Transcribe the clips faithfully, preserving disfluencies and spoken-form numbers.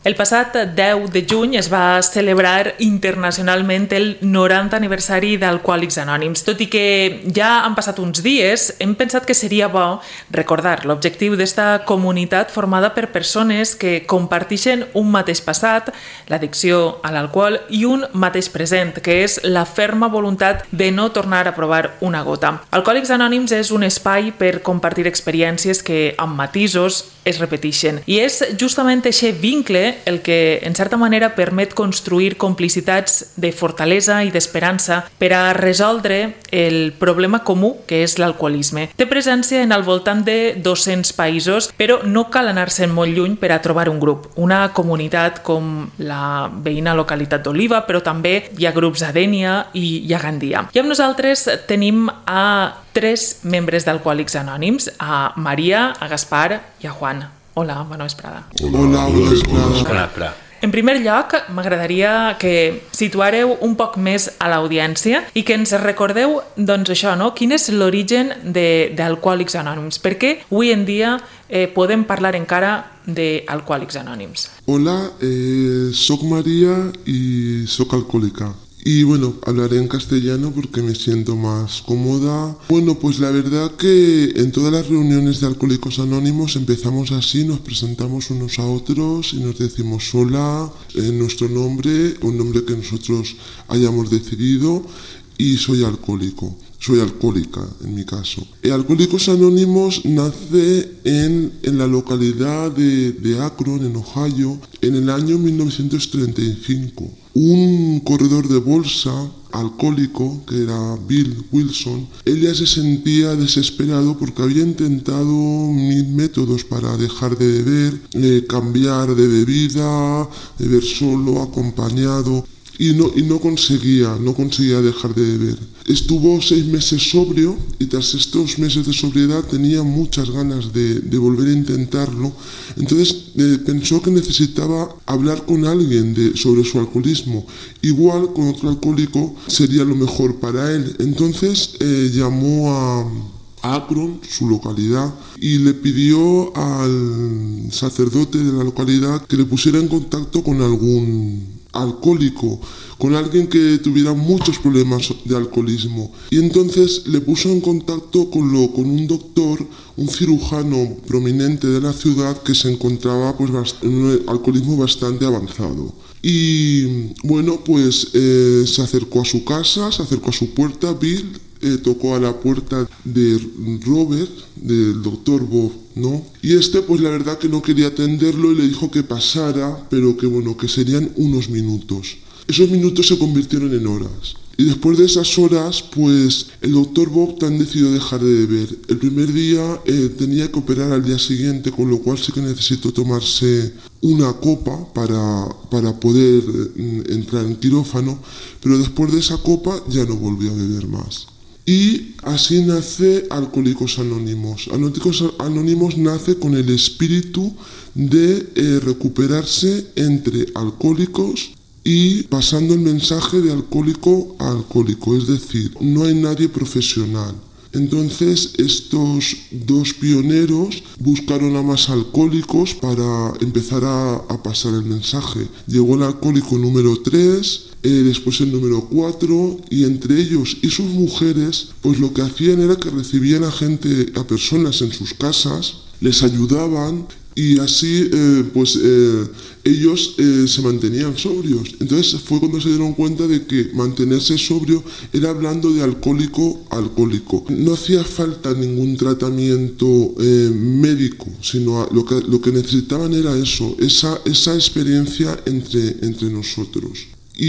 El passat deu de juny es va celebrar internacionalment el noranta aniversari d'Alcohòlics Anònims. Tot i que ja han passat uns dies, hem pensat que seria bo recordar l'objectiu d'esta comunitat formada per persones que comparteixen un mateix passat, l'addicció a l'alcohol, i un mateix present, que és la ferma voluntat de no tornar a provar una gota. Alcohòlics Anònims és un espai per compartir experiències que, amb matisos, es repeteixen. I és justament aquest vincle el que, en certa manera, permet construir complicitats de fortalesa i d'esperança per a resoldre el problema comú que és l'alcoholisme. Té presència en al voltant de dos-cents països, però no cal anar-se'n molt lluny per a trobar un grup. Una comunitat com la veïna localitat d'Oliva, però també hi ha grups a Dénia i a Gandia. I amb nosaltres tenim a tres membres d'Alcohòlics Anònims, a Maria, a Gaspar i a Juan. Hola, bona vesprada. Hola, bona vesprada. En primer lloc, m'agradaria que situareu un poc més a l'audiència i que ens recordeu, doncs això, no? Quin és l'origen d'Alcohòlics Anònims? Per què avui en dia eh, podem parlar encara d'Alcohòlics Anònims? Hola, eh, soc Maria i soc alcohólica. Y bueno, hablaré en castellano porque me siento más cómoda. Bueno, pues la verdad que en todas las reuniones de Alcohólicos Anónimos empezamos así, nos presentamos unos a otros y nos decimos hola, en nuestro nombre, un nombre que nosotros hayamos decidido, y soy alcohólico. Soy alcohólica, en mi caso. Eh, Alcohólicos Anónimos nace en, en la localidad de, de Akron, en Ohio, en el año mil novecientos treinta y cinco. Un corredor de bolsa alcohólico, que era Bill Wilson, él ya se sentía desesperado porque había intentado mil métodos para dejar de beber, eh, cambiar de bebida, beber solo, acompañado. Y no, y no conseguía, no conseguía dejar de beber. Estuvo seis meses sobrio y tras estos meses de sobriedad tenía muchas ganas de, de volver a intentarlo. Entonces eh, pensó que necesitaba hablar con alguien de, sobre su alcoholismo. Igual con otro alcohólico sería lo mejor para él. Entonces eh, llamó a Akron, su localidad, y le pidió al sacerdote de la localidad que le pusiera en contacto con algún alcohólico, con alguien que tuviera muchos problemas de alcoholismo. Y entonces le puso en contacto con, lo, con un doctor, un cirujano prominente de la ciudad que se encontraba pues, en un alcoholismo bastante avanzado. Y bueno, pues eh, se acercó a su casa, se acercó a su puerta. Bill eh, tocó a la puerta de Robert, del doctor Bob, ¿no? Y este pues la verdad que no quería atenderlo y le dijo que pasara, pero que bueno, que serían unos minutos. Esos minutos se convirtieron en horas. Y después de esas horas, pues el doctor Bob tan decidió dejar de beber. El primer día eh, tenía que operar al día siguiente, con lo cual sí que necesitó tomarse una copa para, para poder eh, entrar en quirófano, pero después de esa copa ya no volvió a beber más. Y así nace Alcohólicos Anónimos. Alcohólicos Anónimos nace con el espíritu de eh, recuperarse entre alcohólicos y pasando el mensaje de alcohólico a alcohólico, es decir, no hay nadie profesional. Entonces estos dos pioneros buscaron a más alcohólicos para empezar a, a pasar el mensaje. Llegó el alcohólico número tres, eh, después el número cuatro, y entre ellos y sus mujeres pues lo que hacían era que recibían a gente, a personas en sus casas, les ayudaban y así eh, pues eh, ellos eh, se mantenían sobrios. Entonces fue cuando se dieron cuenta de que mantenerse sobrio era hablando de alcohólico a alcohólico. No hacía falta ningún tratamiento eh, médico, sino lo que, lo que necesitaban era eso, esa, esa experiencia entre, entre nosotros.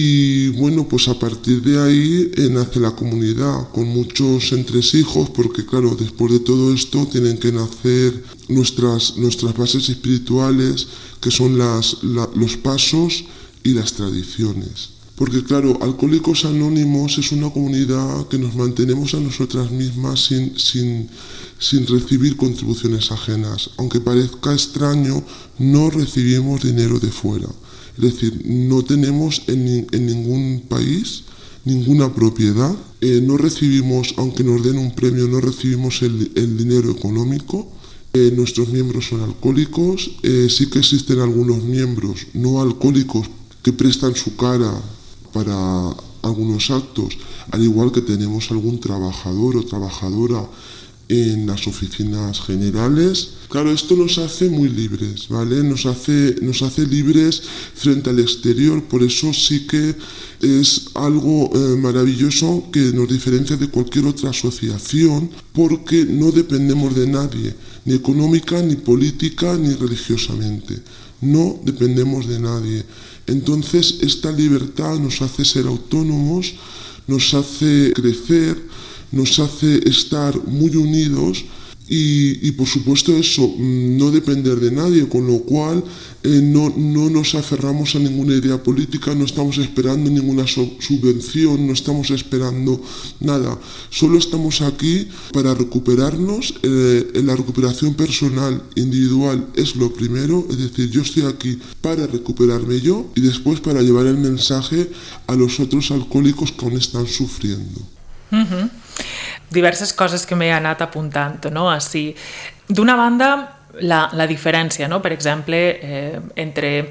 Y bueno, pues a partir de ahí eh, nace la comunidad con muchos entresijos, porque claro, después de todo esto tienen que nacer nuestras, nuestras bases espirituales, que son las, la, los pasos y las tradiciones. Porque claro, Alcohólicos Anónimos es una comunidad que nos mantenemos a nosotras mismas sin, sin, sin recibir contribuciones ajenas. Aunque parezca extraño, no recibimos dinero de fuera. Es decir, no tenemos en, en ningún país ninguna propiedad, eh, no recibimos, aunque nos den un premio, no recibimos el, el dinero económico Eh, nuestros miembros son alcohólicos, eh, sí que existen algunos miembros no alcohólicos que prestan su cara para algunos actos, al igual que tenemos algún trabajador o trabajadora en las oficinas generales. Claro, esto nos hace muy libres, ¿vale? Nos hace, nos hace libres frente al exterior, por eso sí que es algo eh, maravilloso que nos diferencia de cualquier otra asociación, porque no dependemos de nadie, ni económica, ni política, ni religiosamente. No dependemos de nadie. Entonces, esta libertad nos hace ser autónomos, nos hace crecer, nos hace estar muy unidos y, y por supuesto eso, no depender de nadie, con lo cual eh, no, no nos aferramos a ninguna idea política, no estamos esperando ninguna so- subvención, no estamos esperando nada, solo estamos aquí para recuperarnos, eh, la recuperación personal, individual es lo primero, es decir, yo estoy aquí para recuperarme yo y después para llevar el mensaje a los otros alcohòlicos que aún están sufriendo. Uh-huh. Diverses coses que m'he anat apuntant, no? Així, d'una banda, la, la diferència, no? Per exemple, eh, entre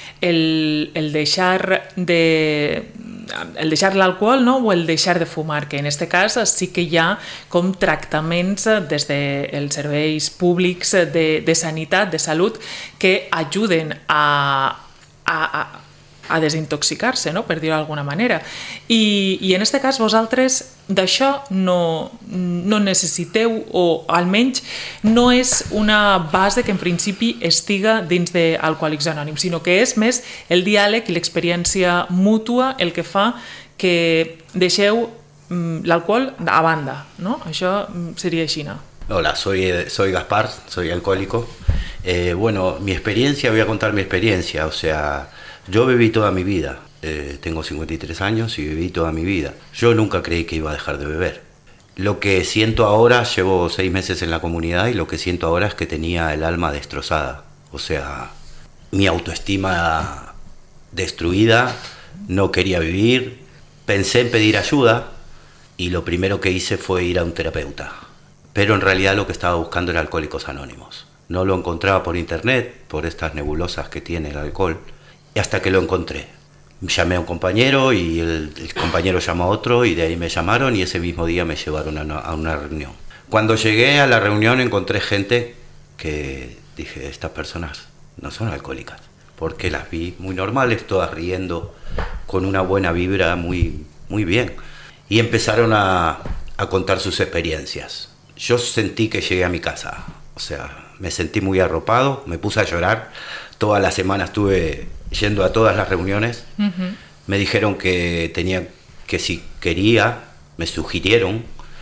el, el deixar de el deixar l'alcohol, no? O el deixar de fumar, que en aquest cas sí que hi ha com tractaments des dels serveis públics de, de sanitat, de salut, que ajuden a, a, a a desintoxicar-se, no? Per dir-ho d'alguna manera. I, i en aquest cas vosaltres d'això no, no necessiteu, o almenys no és una base que en principi estiga dins d'Alcohòlics Anònims, sinó que és més el diàleg i l'experiència mútua el que fa que deixeu l'alcohol a banda, no? Això seria així, no? Hola, soy, soy Gaspar, soy alcohólico. Eh, bueno, mi experiencia, voy a contar mi experiencia, o sea, yo bebí toda mi vida, eh, tengo cincuenta y tres años y bebí toda mi vida. Yo nunca creí que iba a dejar de beber. Lo que siento ahora, llevo seis meses en la comunidad y lo que siento ahora es que tenía el alma destrozada. O sea, mi autoestima destruida, no quería vivir, pensé en pedir ayuda y lo primero que hice fue ir a un terapeuta. Pero en realidad lo que estaba buscando era Alcohólicos Anónimos. No lo encontraba por internet, por estas nebulosas que tiene el alcohol. Y hasta que lo encontré. Llamé a un compañero y el, el compañero llamó a otro y de ahí me llamaron y ese mismo día me llevaron a una, a una reunión. Cuando llegué a la reunión encontré gente que dije, estas personas no son alcohólicas, porque las vi muy normales, todas riendo, con una buena vibra, muy, muy bien. Y empezaron a, a contar sus experiencias. Yo sentí que llegué a mi casa, o sea, me sentí muy arropado, me puse a llorar. Toda la semana estuve yendo a todas las reuniones. Uh-huh. Me dijeron que tenía que si quería, me sugirieron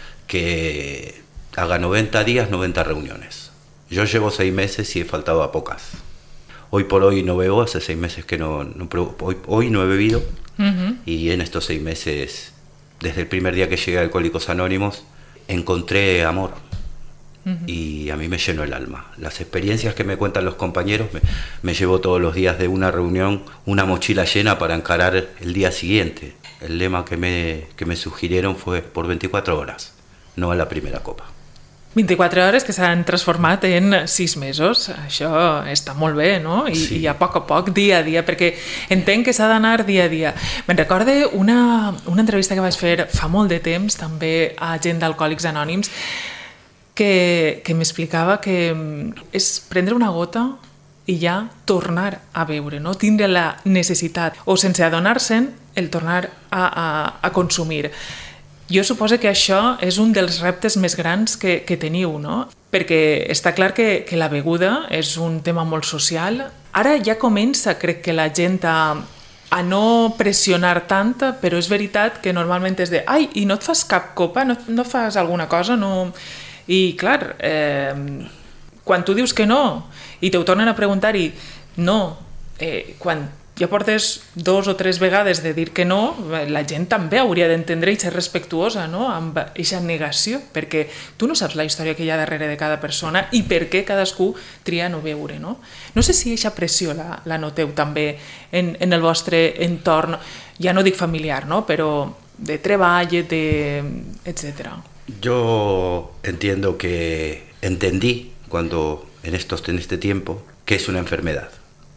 que haga noventa días, noventa reuniones. Yo llevo seis meses y he faltado a pocas. Hoy por hoy no bebo, hace seis meses que no, no hoy, hoy no he bebido. Uh-huh. Y en estos seis meses, desde el primer día que llegué a Alcohólicos Anónimos, encontré amor. Uh-huh. Y a mí me llenó el alma. Las experiencias que me cuentan los compañeros, me, me llevo todos los días de una reunión una mochila llena para encarar el día siguiente. El lema que me, que me sugirieron fue por veinticuatro horas, no a la primera copa. vint-i-quatre hores que s'han transformat en sis mesos. Això està molt bé, no? I, sí. I a poc a poc, dia a dia, perquè entenc que s'ha d'anar dia a dia. Me'n recorde una, una entrevista que vaig fer fa molt de temps, també a gent d'Alcohòlics Anònims, que, que m'explicava que és prendre una gota i ja tornar a beure, no? Tindre la necessitat, o sense adonar-se'n, el tornar a, a, a consumir. Jo suposo que això és un dels reptes més grans que, que teniu, no? Perquè està clar que, que la beguda és un tema molt social. Ara ja comença, crec que la gent a, a no pressionar tant, però és veritat que normalment és de ai, i no et fas cap copa? No, no fas alguna cosa? No... I clar, eh, quan tu dius que no i te ho tornen a preguntar i no, eh, quan ja portes dos o tres vegades de dir que no, la gent també hauria d'entendre i ser respectuosa, no?, amb aquesta negació, perquè tu no saps la història que hi ha darrere de cada persona i per què cadascú tria no beure, no? No sé si aquesta pressió la, la noteu també en, en el vostre entorn, ja no dic familiar, no?, però de treball, de... etcètera. Yo entiendo que entendí cuando en, estos, en este tiempo que es una enfermedad.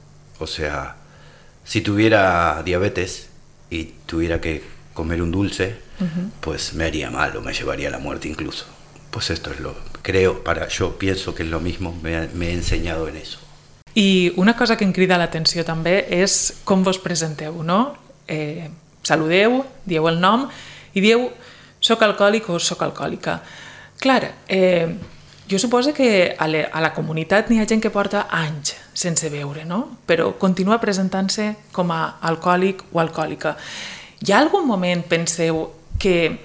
O sea, si tuviera diabetes y tuviera que comer un dulce, uh-huh. pues me haría mal o me llevaría a la muerte incluso. Pues esto es lo, creo, para, yo pienso que es lo mismo, me, me he enseñado en eso. I una cosa que em crida l'atenció també és com vos presenteu, no? Eh, saludeu, dieu el nom i dieu soc alcohòlic o soc alcohòlica. Clar, eh, jo suposo que a, le, a la comunitat n'hi ha gent que porta anys sense beure, no? Però continua presentant-se com a alcohòlic o alcohòlica. Hi ha algun moment, penseu, que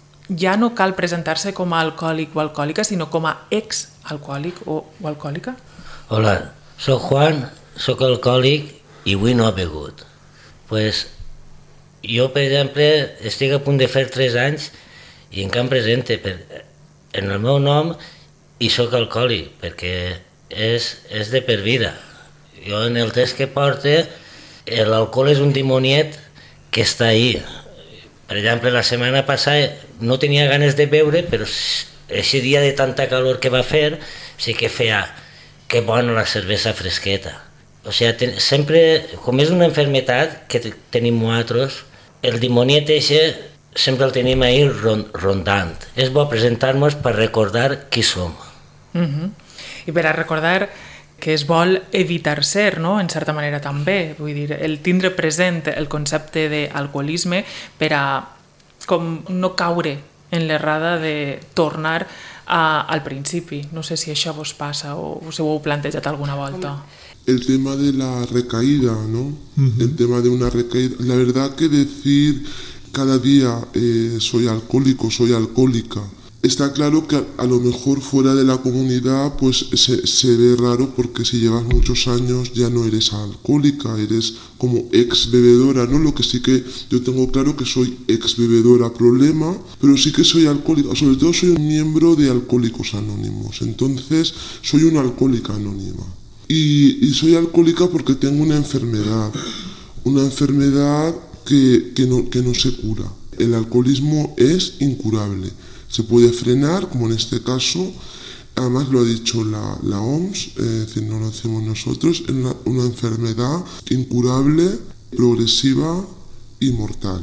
ja no cal presentar-se com a alcohòlic o alcohòlica, sinó com a ex-alcohòlic o, o alcohòlica? Hola, soc Juan, soc alcohòlic i avui no he begut. Pues, jo, per exemple, estic a punt de fer tres anys i encara em presente per, en el meu nom i soc alcohòlic, perquè és, és de per vida. Jo en el test que porte, l'alcohol és un dimoniet que està ahí. Per exemple, la setmana passada no tenia ganes de beure, però aquest dia de tanta calor que va fer, sí que feia que bona la cervesa fresqueta. O sigui, ten, sempre, com és una enfermetat que tenim nosaltres, el dimoniet eixe sempre el tenim ahí rondant. És bo presentar-nos per recordar qui som. Uh-huh. I per a recordar que es vol evitar ser, no? En certa manera també, vull dir, el tindre present el concepte d'alcoholisme per a com no caure en l'errada de tornar a, al principi. No sé si això vos passa o us ho heu plantejat alguna volta. El tema de la recaída, ¿no? Uh-huh. El tema de una recaída. La verdad que decir cada día eh, soy alcohólico, soy alcohólica, está claro que a, a lo mejor fuera de la comunidad pues se, se ve raro, porque si llevas muchos años ya no eres alcohólica, eres como ex bebedora, ¿no? Lo que sí que yo tengo claro que soy ex bebedora, problema, pero sí que soy alcohólica, sobre todo soy un miembro de Alcohólicos Anónimos, entonces soy una alcohólica anónima. Y, y soy alcohólica porque tengo una enfermedad, una enfermedad que, que, no, que no se cura. El alcoholismo es incurable. Se puede frenar, como en este caso, además lo ha dicho la, la O M S, es decir, no lo hacemos nosotros, es una, una enfermedad incurable, progresiva y mortal.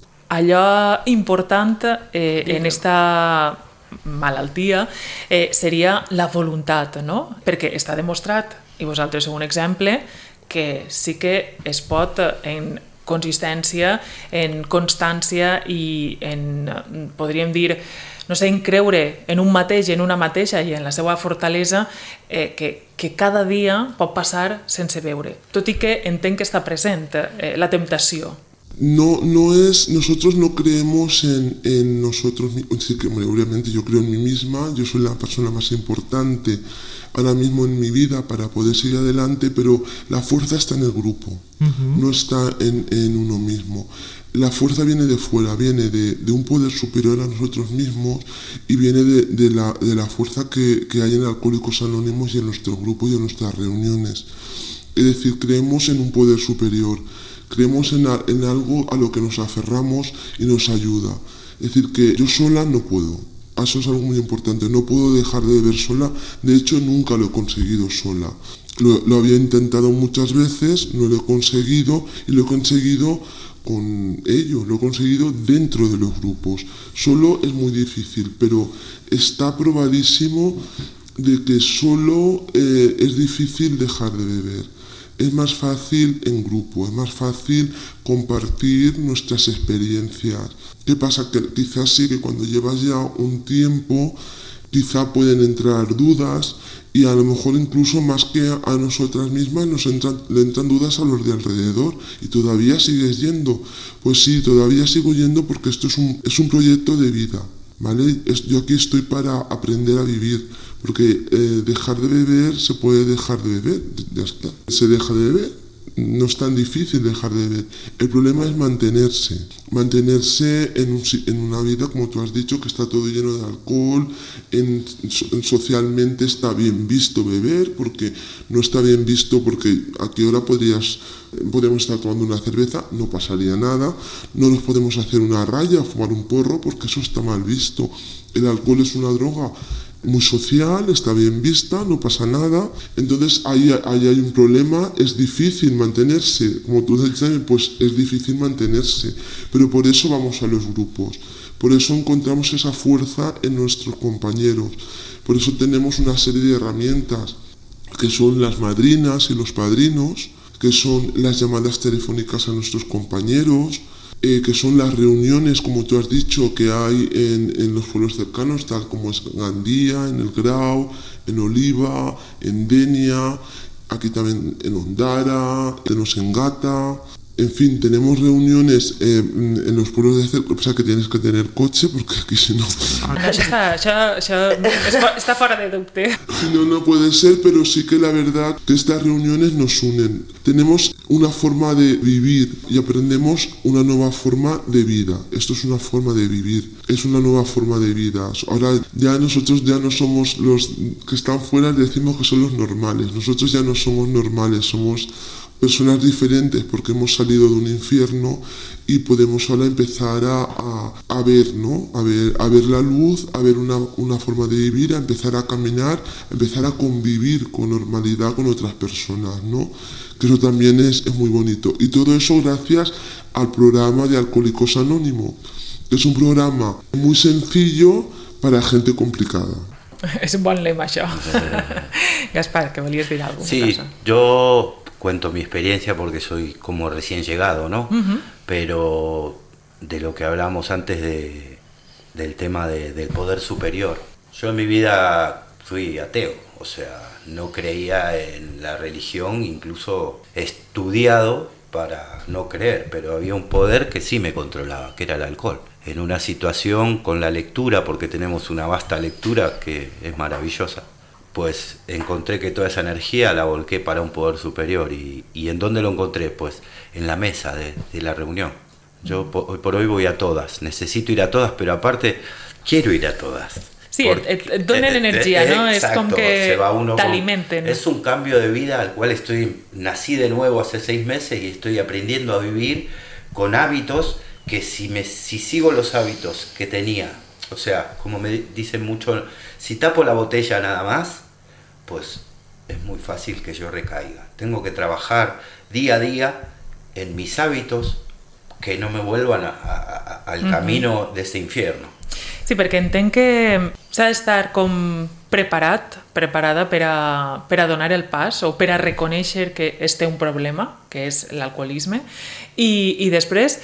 Allò important eh, en esta malaltia eh, seria la voluntat, no? Perquè està demostrat, i vosaltres sou un exemple, que sí que es pot en consistència, en constància i en, podríem dir, no sé, en creure en un mateix, en una mateixa i en la seva fortalesa, eh, que, que cada dia pot passar sense beure, tot i que entenc que està present eh, la temptació. No, no es, nosotros no creemos en, en nosotros mismos, sí que obviamente yo creo en mí misma, yo soy la persona más importante ahora mismo en mi vida para poder seguir adelante, pero la fuerza está en el grupo, uh-huh. no está en, en uno mismo. La fuerza viene de fuera, viene de, de un poder superior a nosotros mismos y viene de, de, la, de la fuerza que, que hay en Alcohólicos Anónimos y en nuestro grupo y en nuestras reuniones. Es decir, creemos en un poder superior. Creemos en, a, en algo a lo que nos aferramos y nos ayuda. Es decir, que yo sola no puedo. Eso es algo muy importante. No puedo dejar de beber sola. De hecho, nunca lo he conseguido sola. Lo, lo había intentado muchas veces, no lo he conseguido y lo he conseguido con ello. Lo he conseguido dentro de los grupos. Solo es muy difícil, pero está probadísimo de que solo eh, es difícil dejar de beber. Es más fácil en grupo, es más fácil compartir nuestras experiencias. ¿Qué pasa? Que quizás sí que cuando llevas ya un tiempo, quizá pueden entrar dudas y a lo mejor incluso más que a nosotras mismas nos entran, le entran dudas a los de alrededor. ¿Y todavía sigues yendo? Pues sí, todavía sigo yendo porque esto es un, es un proyecto de vida, ¿vale? Es, yo aquí estoy para aprender a vivir. Porque eh, dejar de beber se puede dejar de beber, ya está. Se deja de beber, no es tan difícil dejar de beber. El problema es mantenerse, mantenerse en, un, en una vida, como tú has dicho, que está todo lleno de alcohol, en, en, socialmente está bien visto beber, porque no está bien visto porque a qué hora podrías, podríamos estar tomando una cerveza, no pasaría nada, no nos podemos hacer una raya, fumar un porro, porque eso está mal visto. El alcohol es una droga muy social, está bien vista, no pasa nada. Entonces ahí, ahí hay un problema, es difícil mantenerse, como tú dices, pues es difícil mantenerse, pero por eso vamos a los grupos, por eso encontramos esa fuerza en nuestros compañeros, por eso tenemos una serie de herramientas que son las madrinas y los padrinos, que son las llamadas telefónicas a nuestros compañeros, Eh, que son las reuniones, como tú has dicho, que hay en, en los pueblos cercanos, tal como es Gandía, en El Grau, en Oliva, en Denia, aquí también en Ondara, tenemos en Gata. En fin, tenemos reuniones eh, en los pueblos de cerca, o sea que tienes que tener coche, porque aquí si no... Ah, això, està, això, això està fora de dubte. No, no puede ser, pero sí que la verdad que estas reuniones nos unen. Tenemos una forma de vivir y aprendemos una nueva forma de vida. Esto es una forma de vivir, es una nueva forma de vida. Ahora ya nosotros ya no somos los que están fuera, decimos que son los normales. Nosotros ya no somos normales, somos personas diferentes porque hemos salido de un infierno y podemos ahora empezar a, a, a ver, ¿no? A ver, a ver la luz, a ver una, una forma de vivir, a empezar a caminar, a empezar a convivir con normalidad con otras personas, ¿no? Que eso también es, es muy bonito. Y todo eso gracias al programa de Alcohólicos Anónimos, que es un programa muy sencillo para gente complicada. És un bon lema, això. Gaspar, que volies dir alguna cosa. Sí, yo cuento mi experiencia porque soy como recién llegado, ¿no? Uh-huh. Pero de lo que hablamos antes de, del tema de, del poder superior. Yo en mi vida fui ateo, o sea, no creía en la religión, incluso he estudiado para no creer, pero había un poder que sí me controlaba, que era el alcohol. En una situación con la lectura, porque tenemos una vasta lectura que es maravillosa, pues encontré que toda esa energía la volqué para un poder superior. ¿Y, y en dónde lo encontré? Pues en la mesa de, de la reunión. Yo po, hoy por hoy voy a todas, necesito ir a todas, pero aparte quiero ir a todas. Sí, porque, et, et donen energia, no? Exacto, és com que t'alimenten. Es un cambio de vida al cual estoy, nací de nuevo hace seis meses y estoy aprendiendo a vivir con hábitos que si, me, si sigo los hábitos que tenía, o sea, como me dicen mucho, si tapo la botella nada más, pues es muy fácil que yo recaiga. Tengo que trabajar día a día en mis hábitos que no me vuelvan a, a, a, al uh-huh. camino de ese infierno. Sí, perquè entenc que s'ha d'estar com preparat, preparada per a, per a donar el pas o per a reconèixer que es té un problema, que és l'alcoholisme, i, i després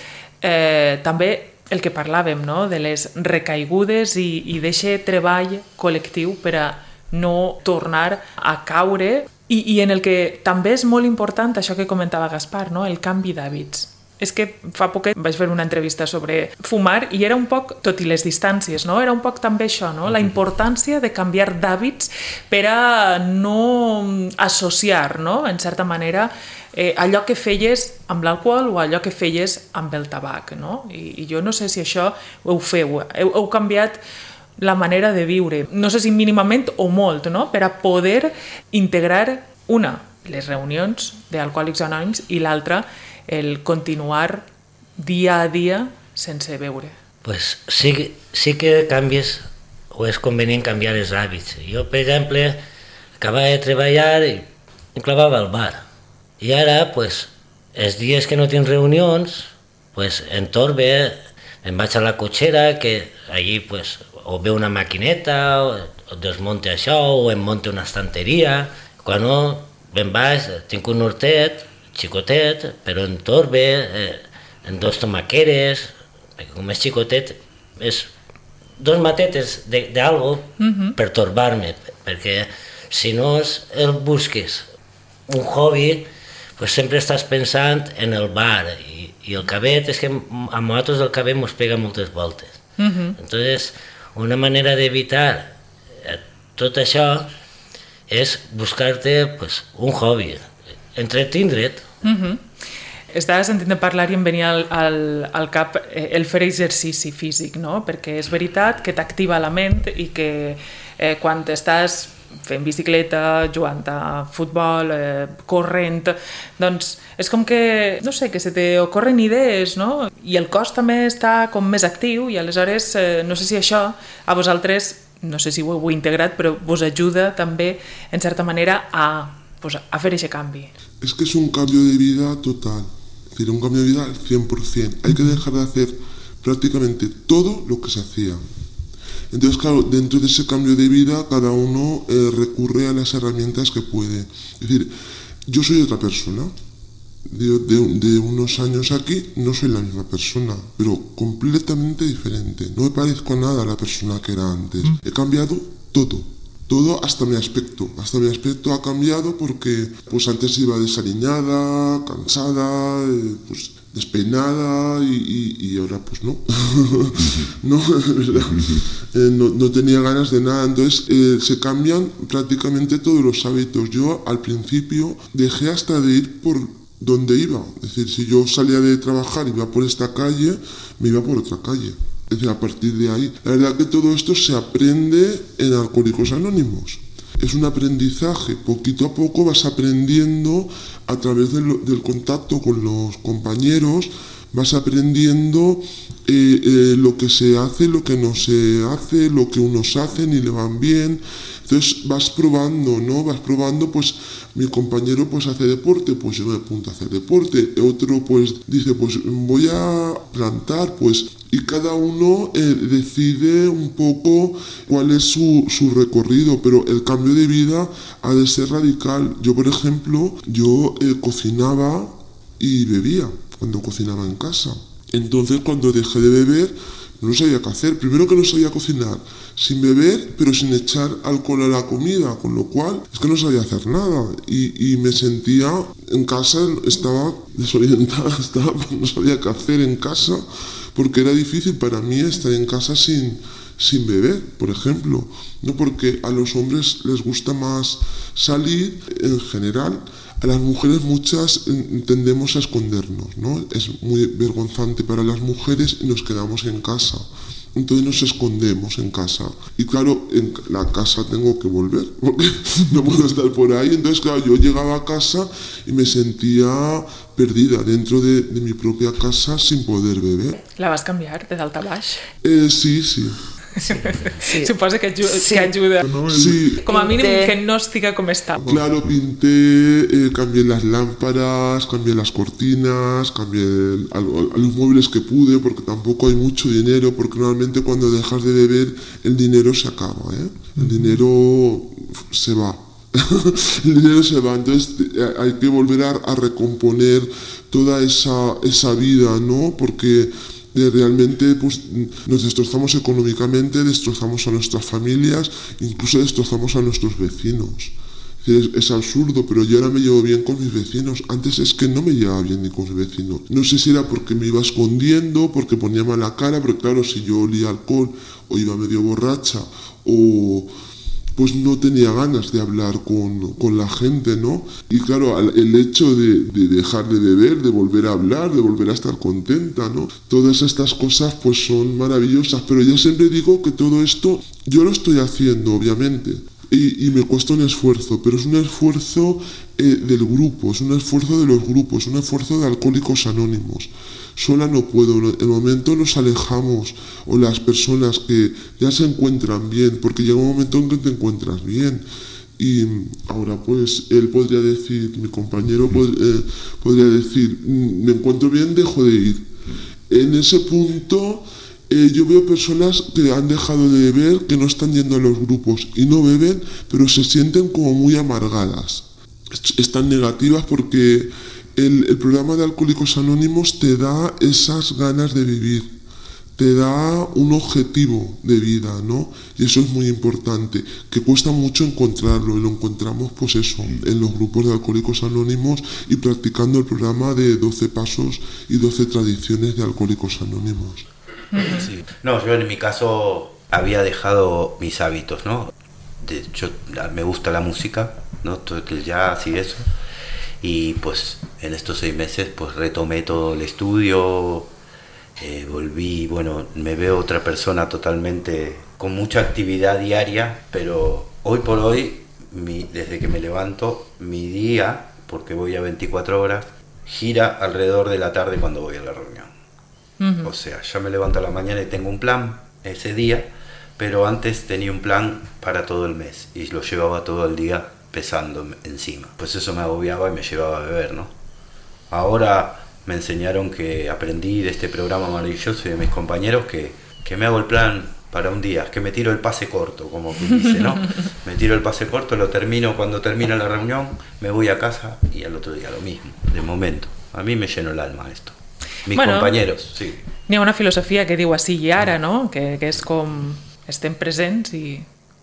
eh, també el que parlàvem, no? De les recaigudes i, i d'aquest treball col·lectiu per a no tornar a caure i, i en el que també és molt important això que comentava Gaspar, no? El canvi d'hàbits. És que fa poc vaig fer una entrevista sobre fumar i era un poc, tot i les distàncies, no? Era un poc també això, no? La importància de canviar d'hàbits per a no associar, no? En certa manera, eh, allò que feies amb l'alcohol o allò que feies amb el tabac, no? I, i jo no sé si això ho feu, heu, heu canviat la manera de viure, no sé si mínimament o molt, no? Per a poder integrar una, les reunions d'Alcohòlics Anònims i l'altra, el continuar dia a dia sense beure. Pues sí, sí que canvies o és convenient canviar els hàbits. Jo, per exemple, acabava de treballar i em clavava al bar. I ara, pues, els dies que no tinc reunions, pues, en torbe, em vaig a la cotxera, que allí, pues, o veu una maquineta, o desmonte això, o em monte una estanteria. Quan no, ben baix, tinc un hortet, xicotet, però en torbe, eh, en dos tomaqueres, perquè com és xicotet, és dos matetes d'algo uh-huh. per torbar-me, perquè si no el busques un hobby, pues sempre estàs pensant en el bar, i, i el cabet, és que a nosaltres el cabet mos pega moltes voltes. Uh-huh. Entonces, una manera d'evitar tot això és buscar-te pues, un hobby, entretindre't. Uh-huh. Estava sentint parlar i em venia al, al, al cap el fer exercici físic, no? Perquè és veritat que t'activa la ment i que eh, quan estàs fent bicicleta, jugant a futbol, eh, corrent, doncs és com que, no sé, que se t'ocorren idees, no? I el cos també està com més actiu i aleshores eh, no sé si això a vosaltres no sé si ho heu integrat, però vos ajuda també, en certa manera, a, pues, a fer aquest canvi. Es que es un cambio de vida total, es decir, un cambio de vida al cien por ciento. Hay que dejar de hacer prácticamente todo lo que se hacía. Entonces, claro, dentro de ese cambio de vida, cada uno eh, recurre a las herramientas que puede. Es decir, yo soy otra persona. De, de, de unos años aquí no soy la misma persona, pero completamente diferente. No me parezco a nada a la persona que era antes. Mm. He cambiado todo, todo hasta mi aspecto. Hasta mi aspecto ha cambiado porque pues antes iba desaliñada, cansada, eh, pues despeinada y, y, y ahora pues no. no, ¿verdad? Eh, no, no tenía ganas de nada. Entonces eh, se cambian prácticamente todos los hábitos. Yo al principio dejé hasta de ir por donde iba, es decir, si yo salía de trabajar y iba por esta calle, me iba por otra calle. Es decir, a partir de ahí, la verdad que todo esto se aprende en Alcohólicos Anónimos. Es un aprendizaje, poquito a poco vas aprendiendo a través del, del contacto con los compañeros, vas aprendiendo eh, eh, lo que se hace, lo que no se hace, lo que unos hacen y le van bien. Entonces vas probando, ¿no? Vas probando, pues mi compañero pues hace deporte, pues yo me apunto a hacer deporte. Otro pues dice, pues voy a plantar, pues... Y cada uno eh, decide un poco cuál es su, su recorrido, pero el cambio de vida ha de ser radical. Yo, por ejemplo, yo eh, cocinaba y bebía cuando cocinaba en casa. Entonces, cuando dejé de beber, no sabía qué hacer. Primero que no sabía cocinar, sin beber, pero sin echar alcohol a la comida, con lo cual es que no sabía hacer nada. Y, y me sentía en casa, estaba desorientada, estaba, no sabía qué hacer en casa, porque era difícil para mí estar en casa sin, sin beber, por ejemplo. No, porque a los hombres les gusta más salir en general. A las mujeres muchas tendemos a escondernos, ¿no? Es muy vergonzante para las mujeres y nos quedamos en casa. Entonces nos escondemos en casa. Y claro, en la casa tengo que volver, porque no puedo estar por ahí. Entonces, claro, yo llegaba a casa y me sentía perdida dentro de, de mi propia casa sin poder beber. La vas canviar de dalt a baix? Eh, sí, sí. Sí. Sí. Suposa que, ajuda, sí. que ajuda. Sí. Com a mínim que no estiga com està. Claro, pinté, eh, cambié las lámparas, cambié las cortinas, cambié el, a, a los muebles que pude, porque tampoco hay mucho dinero, porque normalmente cuando dejas de beber el dinero se acaba, ¿eh? El dinero se va. El dinero se va, entonces hay que volver a, a recomponer toda esa, esa vida, ¿no? Porque realmente pues, nos destrozamos económicamente, destrozamos a nuestras familias, incluso destrozamos a nuestros vecinos. Es, es absurdo, pero yo ahora me llevo bien con mis vecinos. Antes es que no me llevaba bien ni con mis vecinos. No sé si era porque me iba escondiendo, porque ponía mala cara, pero claro, si yo olía alcohol o iba medio borracha o... pues no tenía ganas de hablar con, con la gente, ¿no? Y claro, el hecho de, de dejar de beber, de volver a hablar, de volver a estar contenta, ¿no? Todas estas cosas pues son maravillosas, pero yo siempre digo que todo esto yo lo estoy haciendo, obviamente, y, y me cuesta un esfuerzo, pero es un esfuerzo eh, del grupo, es un esfuerzo de los grupos, es un esfuerzo de Alcohólicos Anónimos. Sola no puedo, en el momento nos alejamos, o las personas que ya se encuentran bien, porque llega un momento en que te encuentras bien. Y ahora pues él podría decir, mi compañero pod, eh, podría decir, me encuentro bien, dejo de ir. En ese punto eh, yo veo personas que han dejado de beber, que no están yendo a los grupos y no beben, pero se sienten como muy amargadas. Están negativas porque el, el programa de Alcohólicos Anónimos te da esas ganas de vivir, te da un objetivo de vida, ¿no? Y eso es muy importante, que cuesta mucho encontrarlo, y lo encontramos pues eso, en los grupos de Alcohólicos Anónimos y practicando el programa de doce pasos y doce tradiciones de Alcohólicos Anónimos. Sí. No, yo en mi caso había dejado mis hábitos, ¿no? De hecho, me gusta la música, ¿no? Todo el jazz y eso. Y pues en estos seis meses pues retomé todo el estudio, eh, volví, bueno, me veo otra persona totalmente con mucha actividad diaria, pero hoy por hoy, mi, desde que me levanto, mi día, porque voy a veinticuatro horas, gira alrededor de la tarde cuando voy a la reunión. Uh-huh. O sea, ya me levanto a la mañana y tengo un plan ese día, pero antes tenía un plan para todo el mes y lo llevaba todo el día pesando encima. Pues eso me agobiaba y me llevaba a beber, ¿no? Ahora me enseñaron que aprendí de este programa maravilloso y de mis compañeros que, que me hago el plan para un día, que me tiro el pase corto, como quien dice, ¿no? Me tiro el pase corto, lo termino cuando termina la reunión, me voy a casa y al otro día lo mismo, de momento. A mi me llenó el alma esto. Mis bueno, compañeros, sí. N'hi ha una filosofia que diu així i ara, no? Que, que és com estem presents i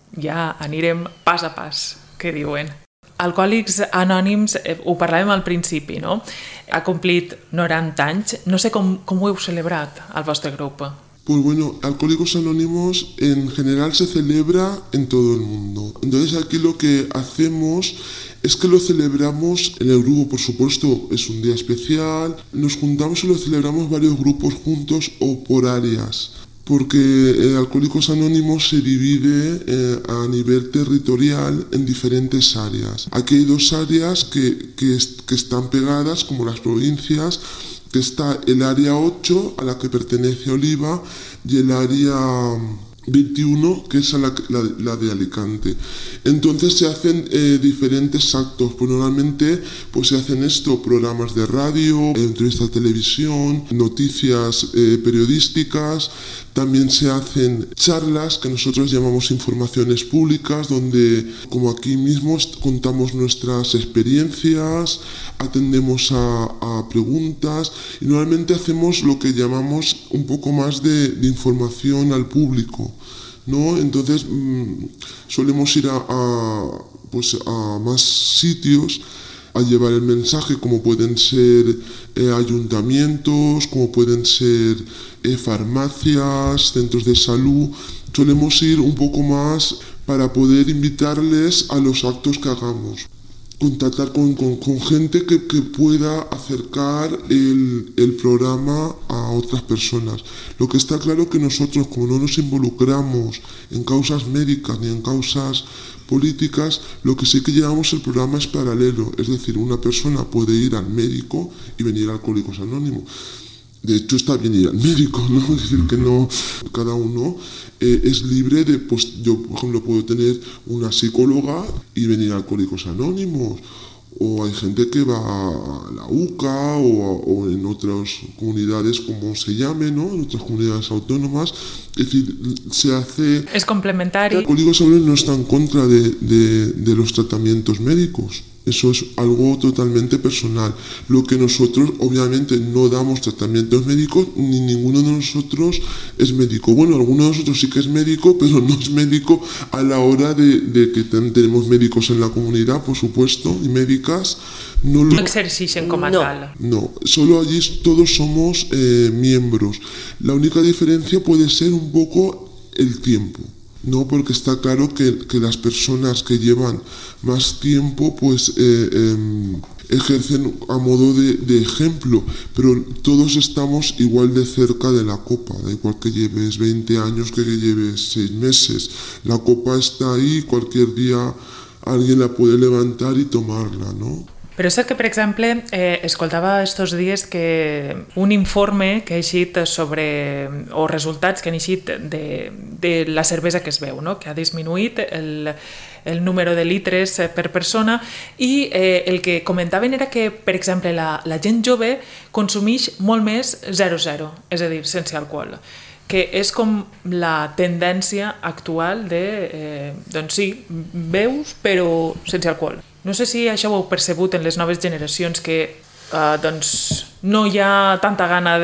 ja anirem pas a pas, que diuen. Alcohòlics Anònims, eh, ho parlàvem al principi, no? Ha complit noranta anys. No sé com, com ho heu celebrat al vostre grup. Pues bueno, Alcohólicos Anónimos en general se celebra en todo el mundo. Entonces aquí lo que hacemos es que lo celebramos en el grupo, por supuesto, es un día especial. Nos juntamos y lo celebramos varios grupos juntos o por áreas. Porque eh, Alcohólicos Anónimos se divide eh, a nivel territorial en diferentes áreas. Aquí hay dos áreas que, que, est- que están pegadas, como las provincias, que está el área ocho, a la que pertenece Oliva, y el área veintiuno, que es a la, la, la de Alicante. Entonces se hacen eh, diferentes actos, pues normalmente pues se hacen esto, programas de radio, entrevistas de televisión, noticias eh, periodísticas, también se hacen charlas que nosotros llamamos informaciones públicas, donde como aquí mismo contamos nuestras experiencias, atendemos a, a preguntas y normalmente hacemos lo que llamamos un poco más de, de información al público, ¿no? Entonces mmm, solemos ir a, a, pues a más sitios a llevar el mensaje, como pueden ser eh, ayuntamientos, como pueden ser eh, farmacias, centros de salud. Solemos ir un poco más para poder invitarles a los actos que hagamos. Contactar con, con, con gente que, que pueda acercar el, el programa a otras personas. Lo que está claro que nosotros, como no nos involucramos en causas médicas ni en causas políticas, lo que sí que llevamos el programa es paralelo, es decir, una persona puede ir al médico y venir a Alcohólicos Anónimos. De hecho está bien ir al médico, ¿no? Es decir, que no, cada uno eh, es libre de, pues yo por ejemplo puedo tener una psicóloga y venir a Alcohólicos Anónimos, o hay gente que va a la U C A o, o en otras comunidades, como se llame, ¿no? En otras comunidades autónomas. Es decir, se hace... Es complementario. Alcohólicos Anónimos no está en contra de, de, de los tratamientos médicos. Eso es algo totalmente personal. Lo que nosotros, obviamente, no damos tratamientos médicos, ni ninguno de nosotros es médico. Bueno, alguno de nosotros sí que es médico, pero no es médico a la hora de, de que ten, tenemos médicos en la comunidad, por supuesto, y médicas. No, lo, no exercicen como no, tal. No, solo allí todos somos eh, miembros. La única diferencia puede ser un poco el tiempo. No, porque está claro que, que las personas que llevan más tiempo pues eh, eh, ejercen a modo de, de ejemplo, pero todos estamos igual de cerca de la copa, da igual que lleves veinte años que que lleves seis meses, la copa está ahí, cualquier día alguien la puede levantar y tomarla, ¿no? Però és que, per exemple, eh, escoltava estos dies que un informe que ha eixit sobre, o resultats que han eixit de, de la cervesa que es veu, no? Que ha disminuït el, el número de litres per persona i eh, el que comentaven era que, per exemple, la, la gent jove consumeix molt més zero zero, és a dir, sense alcohol, que és com la tendència actual de, eh, doncs sí, beus però sense alcohol. No sé si això ho heu percebut en les noves generacions, que eh, doncs, no hi ha tanta gana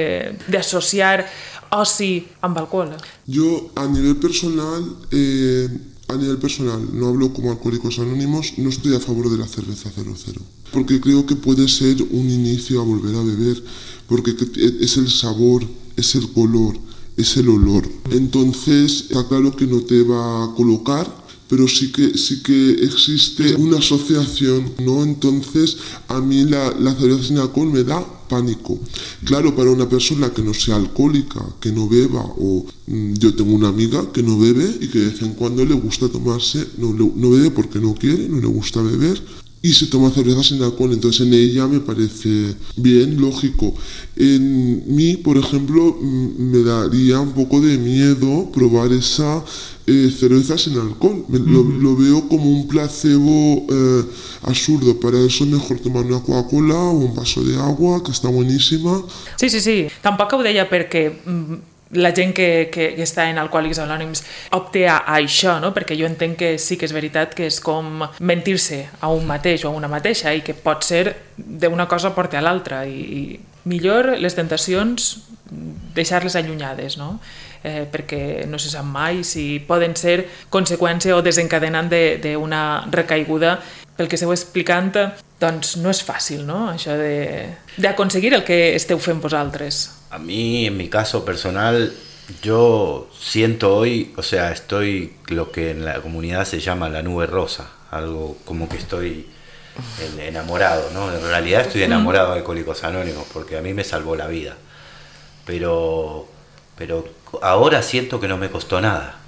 d'associar oci amb alcohol. Yo, a nivel personal, eh, a nivel personal, no hablo como Alcohólicos Anónimos, no estoy a favor de la cerveza cero cero, porque creo que puede ser un inicio a volver a beber, porque es el sabor, es el color, es el olor. Entonces, está claro que no te va a colocar, pero sí que, sí que existe una asociación, ¿no? Entonces, a mí la, la cerveza sin alcohol me da pánico. Claro, para una persona que no sea alcohólica, que no beba, o mmm, yo tengo una amiga que no bebe y que de vez en cuando le gusta tomarse, no, no bebe porque no quiere, no le gusta beber, y se toma cerveza sin alcohol, entonces en ella me parece bien, lógico. En mí, por ejemplo, me daría un poco de miedo probar esa eh, cerveza sin alcohol. Me, mm-hmm. lo, lo veo como un placebo eh, absurdo. Para eso es mejor tomar una Coca-Cola o un vaso de agua, que está buenísima. Sí, sí, sí. Tampoc ho deia perquè la gent que, que, que està en Alcohòlics Anònims opta a, a això, no? Perquè jo entenc que sí que és veritat que és com mentir-se a un mateix o a una mateixa i que pot ser d'una cosa porta a l'altra i, i millor les tentacions deixar-les allunyades, no? Eh, perquè no se sap mai si poden ser conseqüència o desencadenant d'una de, recaiguda. Pel que esteu explicant, doncs no és fàcil, no? Això d'aconseguir el que esteu fent vosaltres. A mí, en mi caso personal, yo siento hoy, o sea, estoy lo que en la comunidad se llama la nube rosa, algo como que estoy enamorado, ¿no? En realidad estoy enamorado de Alcohólicos Anónimos porque a mí me salvó la vida, pero, pero ahora siento que no me costó nada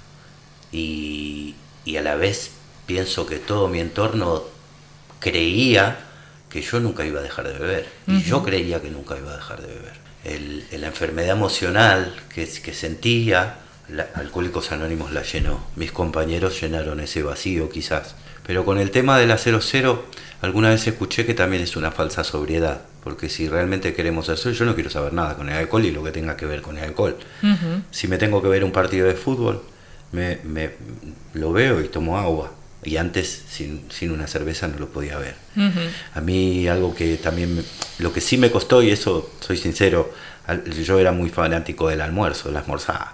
y, y a la vez pienso que todo mi entorno creía que yo nunca iba a dejar de beber y uh-huh. yo creía que nunca iba a dejar de beber. El, la enfermedad emocional que, que sentía, la, Alcohólicos Anónimos la llenó. Mis compañeros llenaron ese vacío quizás. Pero con el tema de la cero cero, alguna vez escuché que también es una falsa sobriedad. Porque si realmente queremos hacer, yo no quiero saber nada con el alcohol y lo que tenga que ver con el alcohol. Uh-huh. Si me tengo que ver un partido de fútbol, me, me, lo veo y tomo agua. Y antes sin, sin una cerveza no lo podía ver. Uh-huh. A mí algo que también, me, lo que sí me costó, y eso soy sincero, yo era muy fanático del almuerzo, de la almorzada.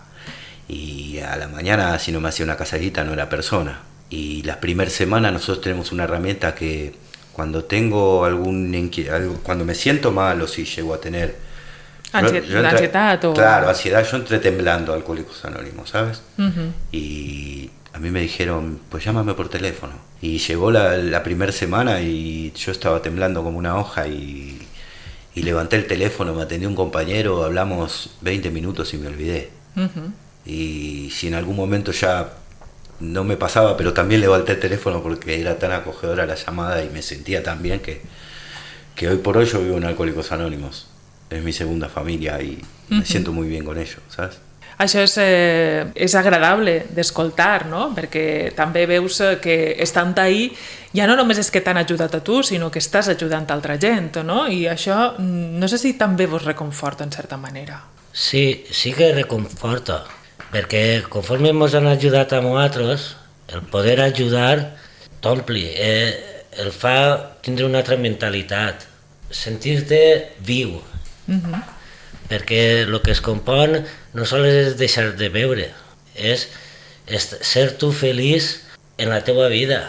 Y a la mañana si no me hacía una casadita no era persona. Y la primera semana nosotros tenemos una herramienta que cuando tengo algún inqui- algo, cuando me siento mal o si llego a tener Ansied- yo, yo entré, ansiedad o... Claro, ansiedad, yo entré temblando a Alcohólicos Anónimos, ¿sabes? Uh-huh. Y a mí me dijeron, pues llámame por teléfono. Y llegó la, la primera semana y yo estaba temblando como una hoja y, y levanté el teléfono, me atendió un compañero, hablamos veinte minutos y me olvidé. Uh-huh. Y si en algún momento ya no me pasaba, pero también levanté el teléfono porque era tan acogedora la llamada y me sentía tan bien que, que hoy por hoy yo vivo en Alcohólicos Anónimos. Es mi segunda familia y uh-huh. me siento muy bien con ellos, ¿sabes? Això és, eh, és agradable d'escoltar, no? Perquè també veus que estant ahí ja no només és que t'han ajudat a tu, sinó que estàs ajudant a altra gent, no? I això no sé si també vos reconforta en certa manera. Sí, sí que reconforta, perquè conforme ens han ajudat a nosaltres, el poder ajudar t'ompli, eh, el fa tindre una altra mentalitat, sentir-te viu. Uh-huh. Perquè el que es compon no sols és deixar de beure, és, és ser tu feliç en la teva vida.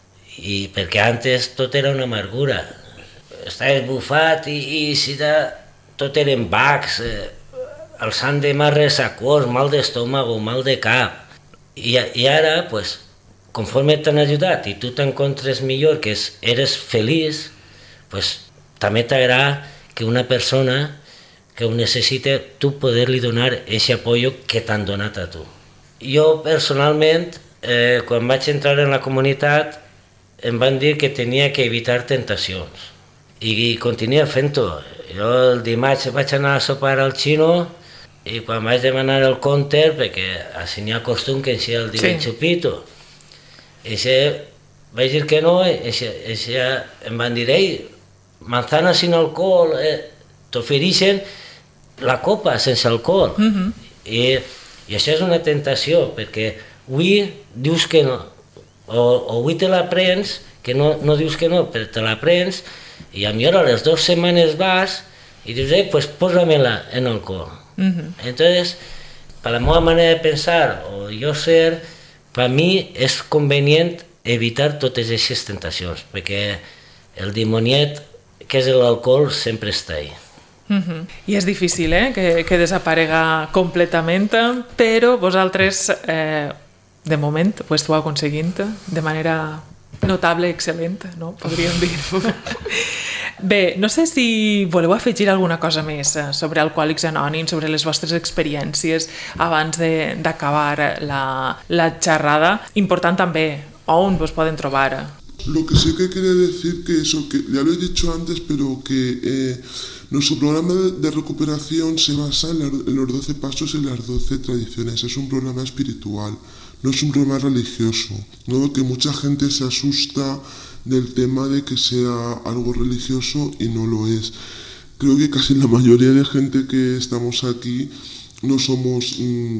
I perquè antes tot era una amargura. Estaves bufat i, i si de, tot eren bacs, eh, alçant de mal ressacós, mal d'estómago, mal de cap. I, i ara, pues, conforme t'han ajudat i tu t'encontres millor, que és, eres feliç, pues, també t'agrada que una persona que ho necessita, tu poder-li donar aquest apoyo que t'han donat a tu. Jo, personalment, eh, quan vaig entrar en la comunitat, em van dir que tenia que evitar tentacions. I, i continuo fent-ho. Jo el dimarts vaig anar a sopar al xino i quan vaig demanar el compte, perquè així n'hi ha costum que així el diuen sí. Xupito, i vaig dir que no, i em van dir, ei, manzana sin alcohol, eh, t'ofereixen la copa sense alcohol. Uh-huh. I, I això és una tentació, perquè avui dius que no, o, o avui te la prens, que no, no dius que no, però te la prens, i a millor a les dues setmanes vas i dius, eh, pues posa-me-la en alcohol. Uh-huh. Entonces, per la meva manera de pensar, o jo ser, per mi és convenient evitar totes aquestes tentacions, perquè el dimoniet, que és l'alcohol, sempre està ahí. Uh-huh. I és difícil, eh? que, que desaparega completament, però vosaltres, eh, de moment, ho esteu aconseguint de manera notable, excel·lent, no? Podríem dir. Bé, no sé si voleu afegir alguna cosa més sobre Alcohòlics Anònims, sobre les vostres experiències abans d'acabar la, la xerrada. Important també, on vos poden trobar? Lo que sí que quería decir que eso, que ya lo he dicho antes, pero que eh, nuestro programa de, de recuperación se basa en, la, en los doce pasos y las doce tradiciones. Es un programa espiritual, no es un programa religioso, ¿no? Que mucha gente se asusta del tema de que sea algo religioso y no lo es. Creo que casi la mayoría de gente que estamos aquí no somos mmm,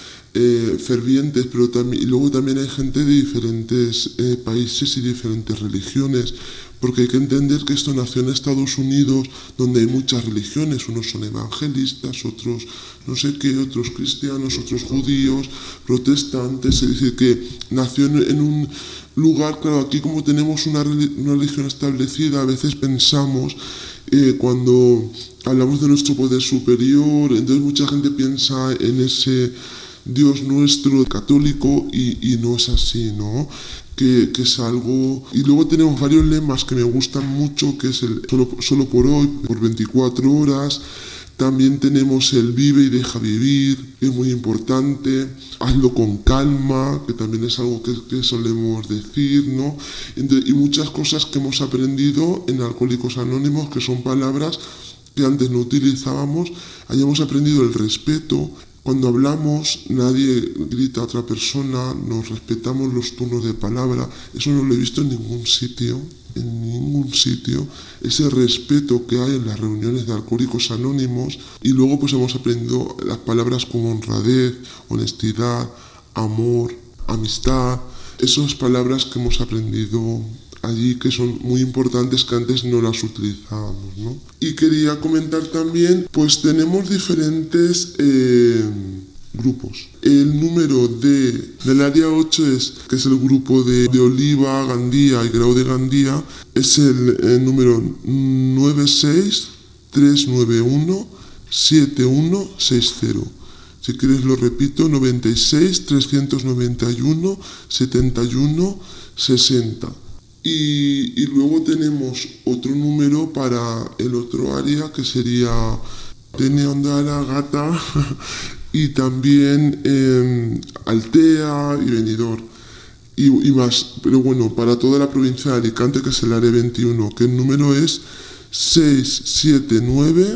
eh, fervientes, pero también, y luego también hay gente de diferentes eh, países y diferentes religiones, porque hay que entender que esto nació en Estados Unidos, donde hay muchas religiones, unos son evangelistas, otros no sé qué, otros cristianos, otros judíos, protestantes, es decir, que nació en, en un lugar, claro, aquí como tenemos una, una religión establecida, a veces pensamos, eh, cuando hablamos de nuestro poder superior, entonces mucha gente piensa en ese Dios nuestro católico y, y no es así, ¿no? Que, que es algo... Y luego tenemos varios lemas que me gustan mucho, que es el solo, solo por hoy, por veinticuatro horas. También tenemos el vive y deja vivir, que es muy importante. Hazlo con calma, que también es algo que, que solemos decir, ¿no? Entonces, y muchas cosas que hemos aprendido en Alcohólicos Anónimos, que son palabras que antes no utilizábamos. Hayamos aprendido el respeto. Cuando hablamos, nadie grita a otra persona, nos respetamos los turnos de palabra. Eso no lo he visto en ningún sitio, en ningún sitio. Ese respeto que hay en las reuniones de Alcohólicos Anónimos. Y luego pues hemos aprendido las palabras como honradez, honestidad, amor, amistad. Esas palabras que hemos aprendido allí, que son muy importantes, que antes no las utilizábamos, ¿no? Y quería comentar también, pues tenemos diferentes eh, grupos. El número de, del área ocho, es, que es el grupo de, de Oliva, Gandía y Grau de Gandía, es el, el número nueve seis tres nueve uno siete uno seis cero. Si quieres lo repito, noventa y seis trescientos noventa y uno setenta y uno sesenta. Y, y luego tenemos otro número para el otro área, que sería Tene Ondara, Gata y también eh, Altea y Benidorm y, y más, pero bueno, para toda la provincia de Alicante, que es el área veintiuno, que el número es seis siete nueve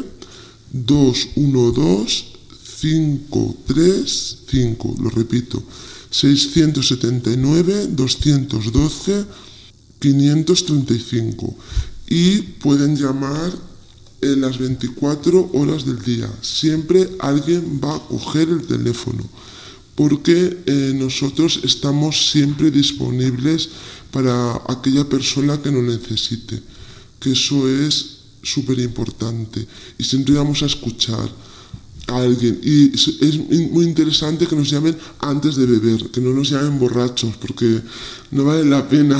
dos uno dos cinco tres cinco, lo repito, seiscientos setenta y nueve doscientos doce quinientos treinta y cinco, y pueden llamar en las veinticuatro horas del día. Siempre alguien va a coger el teléfono, porque eh, nosotros estamos siempre disponibles para aquella persona que nos necesite, que eso es súper importante, y siempre vamos a escuchar a alguien. Y es muy interesante que nos llamen antes de beber, que no nos llamen borrachos, porque no vale la pena.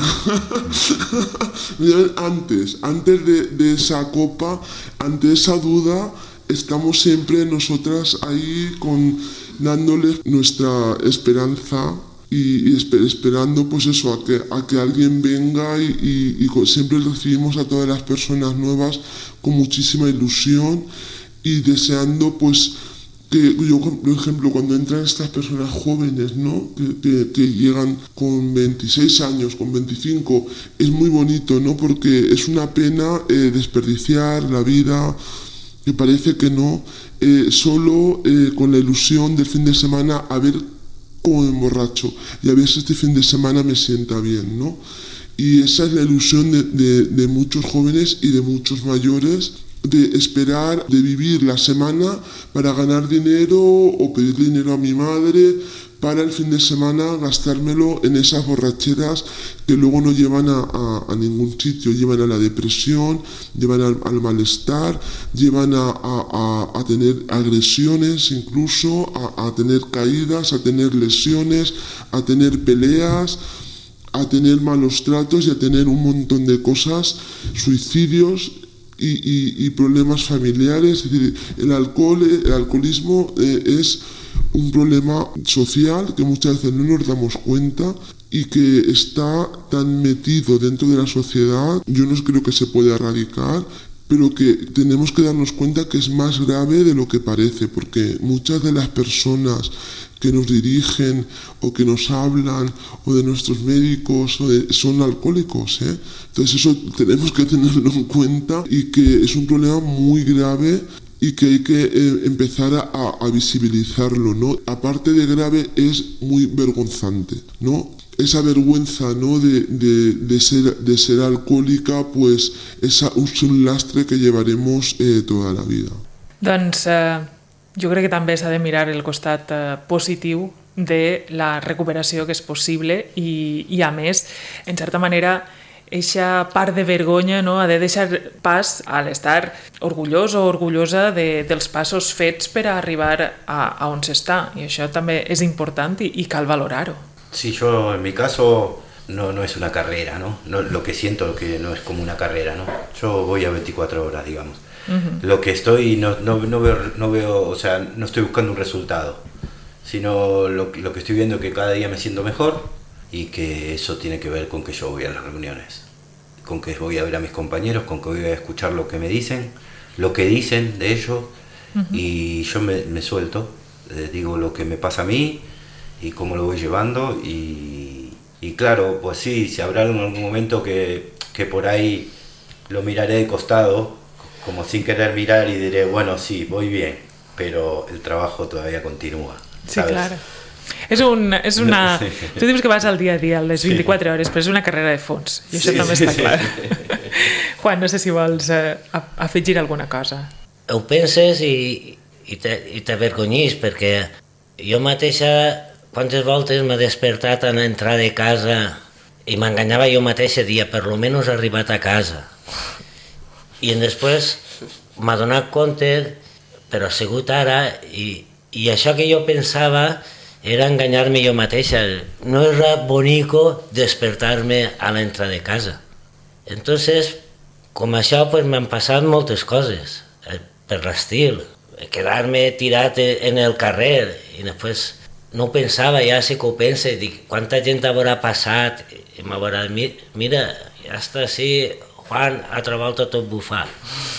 Nos llamen antes, antes de, de esa copa, ante esa duda, estamos siempre nosotras ahí con, dándoles nuestra esperanza y, y esper, esperando pues eso, a que, a que alguien venga, y, y, y siempre recibimos a todas las personas nuevas con muchísima ilusión, y deseando pues que yo, por ejemplo, cuando entran estas personas jóvenes, ¿no? que, que, que llegan con veintiséis años, con veinticinco, es muy bonito, ¿no? Porque es una pena eh, desperdiciar la vida, que parece que no, eh, solo eh, con la ilusión del fin de semana, a ver cómo me emborracho, y a ver si este fin de semana me sienta bien, ¿no? Y esa es la ilusión de, de, de muchos jóvenes y de muchos mayores, de esperar, de vivir la semana para ganar dinero o pedir dinero a mi madre para el fin de semana gastármelo en esas borracheras que luego no llevan a, a, a ningún sitio, llevan a la depresión, llevan al, al malestar, llevan a, a, a tener agresiones incluso, a, a tener caídas, a tener lesiones, a tener peleas, a tener malos tratos y a tener un montón de cosas, suicidios y, y, y problemas familiares. Es decir, el alcohol, el alcoholismo eh, es un problema social que muchas veces no nos damos cuenta y que está tan metido dentro de la sociedad. Yo no creo que se pueda erradicar, pero que tenemos que darnos cuenta que es más grave de lo que parece, porque muchas de las personas que nos dirigen o que nos hablan o de nuestros médicos o de, son alcohólicos, ¿eh? Entonces eso tenemos que tenerlo en cuenta y que es un problema muy grave y que hay que eh, empezar a, a visibilizarlo, ¿no? Aparte de grave, es muy vergonzante, ¿no? Esa vergüenza, ¿no? de, de, de, ser, de ser alcohòlica, pues, és un lastre que llevaremos eh, toda la vida. Doncs eh, jo crec que també s'ha de mirar el costat eh, positiu de la recuperació que és possible i, i a més, en certa manera, eixa part de vergonya, no? Ha de deixar pas a l'estar orgullós o orgullosa de, dels passos fets per a arribar a, a on s'està. I això també és important i, i cal valorar-ho. Sí, yo en mi caso no, no es una carrera, ¿no? No, lo que siento que no es como una carrera, ¿no? Yo voy a veinticuatro horas, digamos. Uh-huh. Lo que estoy, no, no, no, veo, no veo, o sea, no estoy buscando un resultado, sino lo, lo que estoy viendo es que cada día me siento mejor y que eso tiene que ver con que yo voy a las reuniones, con que voy a ver a mis compañeros, con que voy a escuchar lo que me dicen, lo que dicen de ellos, uh-huh. Y yo me, me suelto, eh, digo lo que me pasa a mí y cómo lo voy llevando y, y claro, pues sí, si habrá en algún momento que, que por ahí lo miraré de costado, como sin querer mirar y diré, bueno, sí, voy bien, pero el trabajo todavía continúa. ¿Sabes? Sí, claro. És, un, és una... Tu dius que vas al dia a dia, a les vint-i-quatre hores, però és una carrera de fons, i això sí, també està sí, clar. Sí. Juan, no sé si vols eh, afegir alguna cosa. Ho penses i, i t'avergonyís, perquè jo mateixa quantes voltes m'he despertat a entrar de casa i m'enganyava jo mateixa, dia, per lo menys he arribat a casa. I després m'ha donat compte, però ha sigut ara, i, i això que jo pensava era enganyar-me jo mateixa. No era bonico despertar-me a l'entrada de casa. Entonces, com això, pues, m'han passat moltes coses, eh, per l'estil. Quedar-me tirat en el carrer, i després no ho pensava, ja sí que ho pense, dic, quanta gent haurà passat, i m'haurà dit, mira, ja està així, Juan, altra volta tot bufat.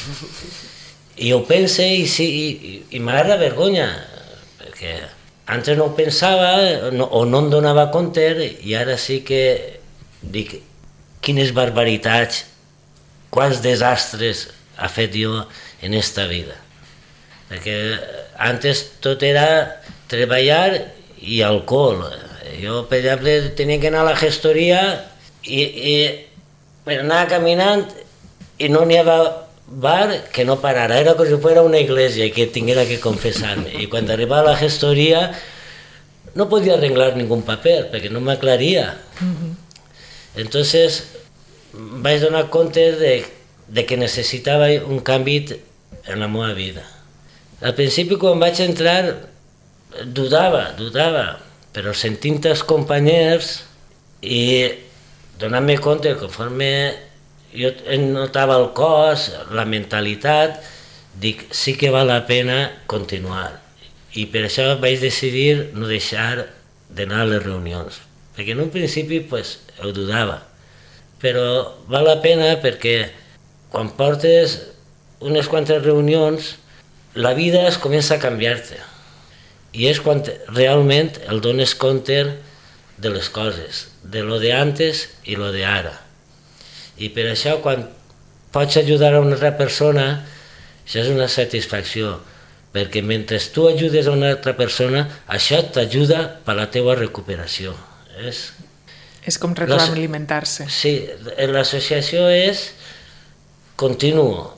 I ho pense i, sí, i, i m'agrada vergonya, perquè antes no ho pensava no, o no em donava compte i ara sí que dic, quines barbaritats, quants desastres ha fet jo en esta vida. Perquè antes tot era treballar i alcohol. Jo, per exemple, tenia que anar a la gestoria i, i anar caminant i no n'hi havia bar que no parara, era com si fuera una iglesia i que tinguera que confessar-me. I quan arribava a la gestoria no podia arreglar ningú paper perquè no m'aclaria. Uh-huh. Entonces vaig donar compte de, de que necessitava un canvi en la meva vida. Al principi, quan vaig entrar, dudava, dudava, però sentint els companys i donant-me compte, conforme jo notava el cos, la mentalitat, dic, sí que val la pena continuar. I per això vaig decidir no deixar d'anar a les reunions, perquè en un principi pues, ho dudava, però val la pena perquè quan portes unes quantes reunions, la vida es comença a canviar-te i és quan realment el dones compte de les coses, de lo de antes i lo de ara. I per això, quan pots ajudar a una altra persona, això és una satisfacció, perquè mentre tu ajudes a una altra persona, això t'ajuda per la teva recuperació. És, és com retroalimentar-se. Sí, l'associació és continu.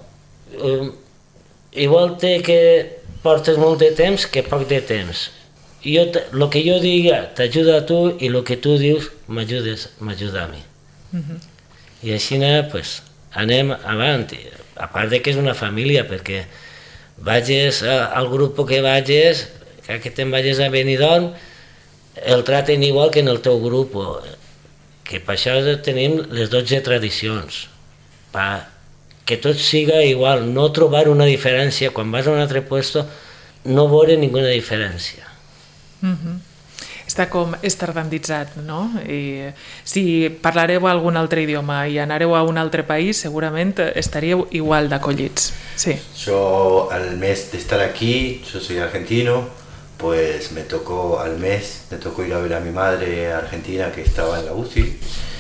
Igual té que portes molt de temps que poc de temps. Jo, el que jo diga t'ajuda a tu i el que tu dius m'ajuda a mi. Uh-huh. I així pues, anem avant, a part de que és una família, perquè vagis al grup que vagis, que te'n vagis a Benidorm, el traten igual que en el teu grup, que per això tenim les dotze tradicions, que tot siga igual, no trobar una diferència, quan vas a un altre puesto, no veure ninguna diferència. Uh-huh. està com estandarditzat, no? I si parlareu algun altre idioma i anareu a un altre país, segurament estaríeu igual d'acollits. Sí. Yo al mes de estar aquí, yo soy argentino, pues me tocó al mes, me tocó ir a ver a mi madre argentina que estaba en la U C I,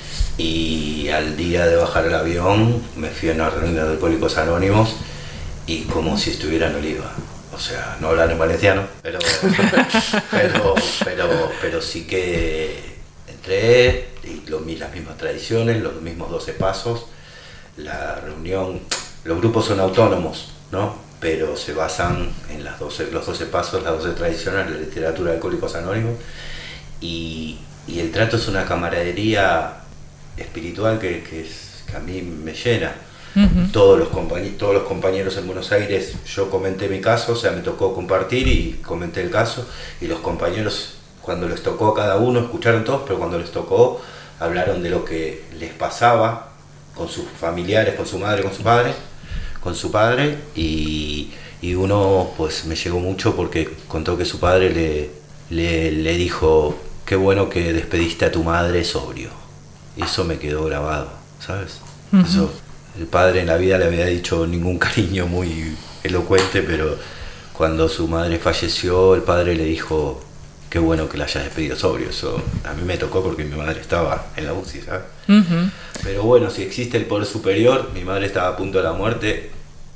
y al día de bajar el avión me fui a una reunión de Alcohólicos Anónimos y como si estuviera en Oliva. O sea, no hablan en valenciano, pero, pero, pero, pero sí que entré y lo, las mismas tradiciones, los mismos doce pasos. La reunión, los grupos son autónomos, ¿no? Pero se basan en las doce, los doce pasos, las doce tradiciones, la literatura de Alcohólicos Anónimos, y, y el trato es una camaradería espiritual que, que, es, que a mí me llena. Uh-huh. Todos los compañeros, todos los compañeros en Buenos Aires, yo comenté mi caso, o sea, me tocó compartir y comenté el caso, y los compañeros, cuando les tocó a cada uno, escucharon todos, pero cuando les tocó, hablaron de lo que les pasaba con sus familiares, con su madre, con su padre, con su padre, y, y uno pues me llegó mucho porque contó que su padre le, le, le dijo, qué bueno que despediste a tu madre sobrio. Y eso me quedó grabado, ¿sabes? Uh-huh. Eso, el padre en la vida le había dicho ningún cariño muy elocuente, pero cuando su madre falleció, el padre le dijo, qué bueno que la hayas despedido sobrio. Eso a mí me tocó porque mi madre estaba en la U C I, ¿sabes? Uh-huh. Pero bueno, si existe el poder superior, mi madre estaba a punto de la muerte,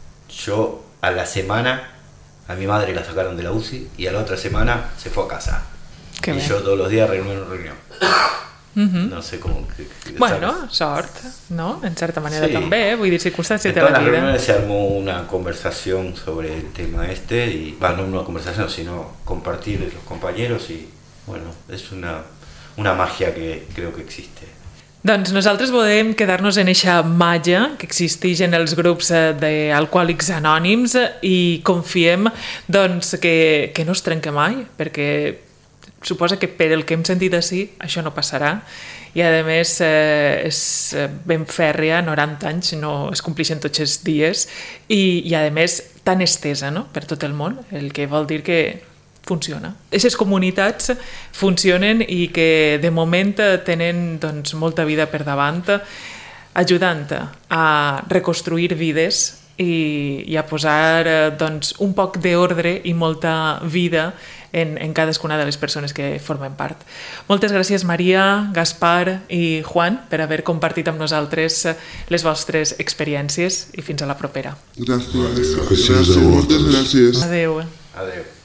yo a la semana, a mi madre la sacaron de la U C I y a la otra semana se fue a casa. Qué y bien. Yo todos los días reunión en reunión. Uh-huh. No sé com... Que, que, bueno, ¿sabes? Sort, no? En certa manera sí. També, eh? Vull dir, circunstàncies de la vida. En todas las reuniones se armó una conversación sobre el tema este, y bueno, no una conversación, sino compartir los compañeros, y bueno, es una, una magia que creo que existe. Doncs nosaltres podem quedar-nos en eixa màgia que existeix en els grups d'alcohòlics anònims i confiem doncs, que, que no es trenca mai, perquè suposa que per el que hem sentit així, això no passarà, i a més eh, és ben fèrrea, noranta anys, no es complixen tots els dies, i, i a més tan estesa, no?, per tot el món, el que vol dir que funciona. Aquestes comunitats funcionen i que de moment tenen doncs, molta vida per davant, ajudant a reconstruir vides i, i a posar doncs, un poc d'ordre i molta vida en, en cadascuna de les persones que formen part. Moltes gràcies, Maria, Gaspar i Juan, per haver compartit amb nosaltres les vostres experiències, i fins a la propera. Gràcies. Gràcies. Moltes gràcies. Adéu. Adéu.